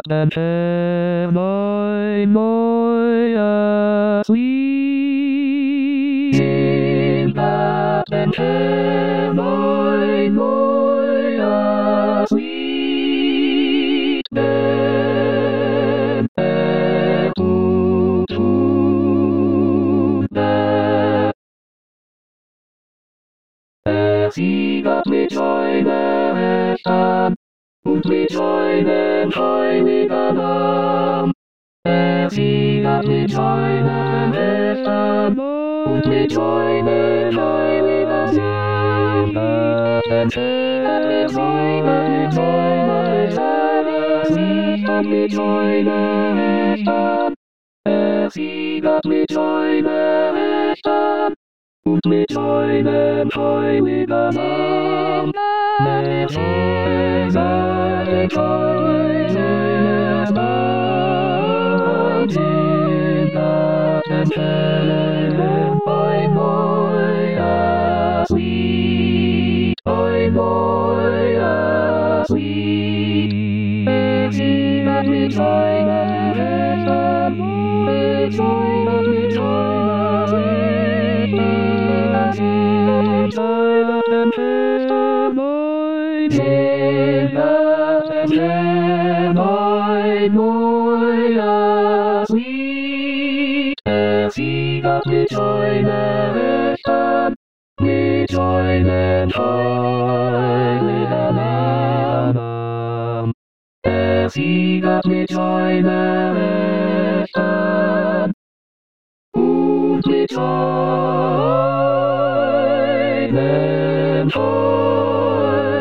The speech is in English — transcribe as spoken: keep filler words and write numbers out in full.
and have my noia sweet. In that and have my noia sweet. Then have to do that. Es igat mit joine estan, und mit joine heiliger Namen. Es igat mit joine estan, und mit joine heiliger Namen. Es igat mit joine, mit joine estan, es igat mit joine estan. Es igat mit joine estan. Und mit joinem heiliger Namen, mit seinem heiligen Namen, in Gottes Helle, ein neuer Sweet, ein neuer Sweet. Es singt mit joinem Herzen, mit joinem, mit joinem Sweet. Silent and fair, my silent and fair, my noia sweet. Es singat mit joine estan, mit joinen heiligen Namen. Es singat mit joine estan, und mit joinen heiligen